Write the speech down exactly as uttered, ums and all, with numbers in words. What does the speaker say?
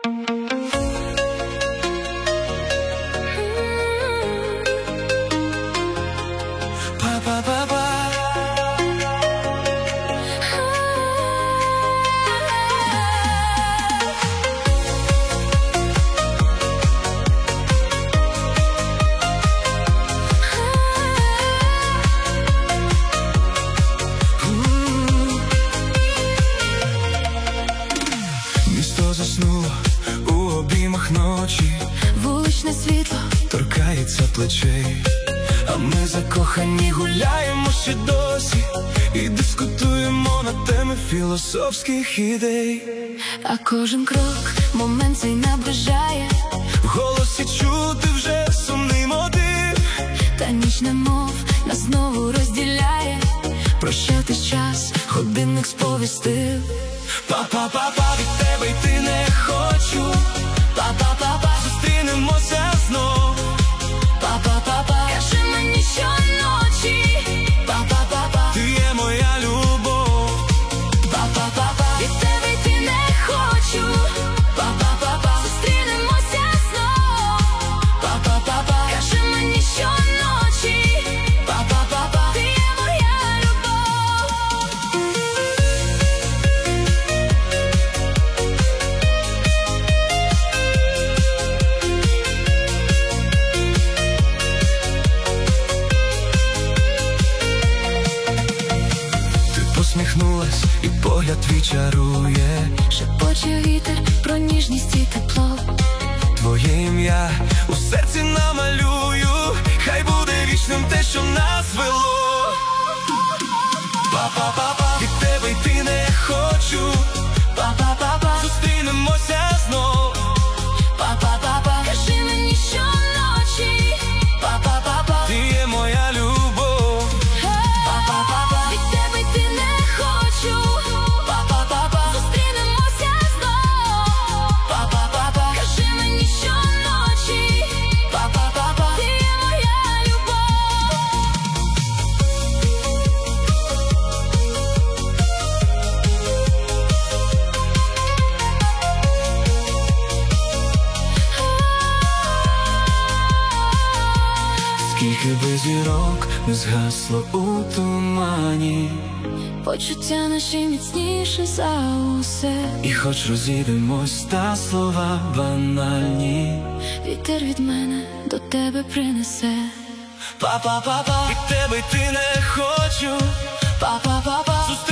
Місто заснуло у обіймах ночі, вуличне світло торкається плечей, а ми закохані гуляємо ще досі і дискутуємо на теми філософських ідей. А кожен крок момент цей наближає, в голосі чути вже сумний мотив, та ніч немов нас знову розділяє. Прощатись час, годинник сповістив. Па-па-па-па, від тебе йти не хочу. Па-па-па-па, зустрінемося знов. Па-па-па-па, кажи мені щоночі. Па-па-па-па, ти є моя любов. Па-па-па-па, від тебе йти не хочу. Па-па-па-па, зустрінемося знов. па-па-па-па, кажи мені щоночі. па-па-па-па, ти є моя любов. Посміхнулась і погляд твій чарує, Шепоче вітер про ніжність і тепло. твоє ім'я у серці намалюю, хай буде вічним те, що нас вело. Па-па-па-па, від тебе йти не хочу. Па-па-па-па, зустрінемося знов. Па-па-па-па, кажи мені щоночі. Па-па-па-па, ти є моя любов. Па-па-па-па, від тебе йти не хочу. па-па-па-па, зустрінемося знов. па-па-па-па, кажи мені щоночі. па-па-па-па. ти є моя любов. Скільки би зірок не згасло у тумані, Почуття наші міцніше за усе. і хоч розійдемось, та слова банальні. Вітер від мене до тебе принесе. Па-па-па-па, від тебе йти не хочу. Па-па-па-па,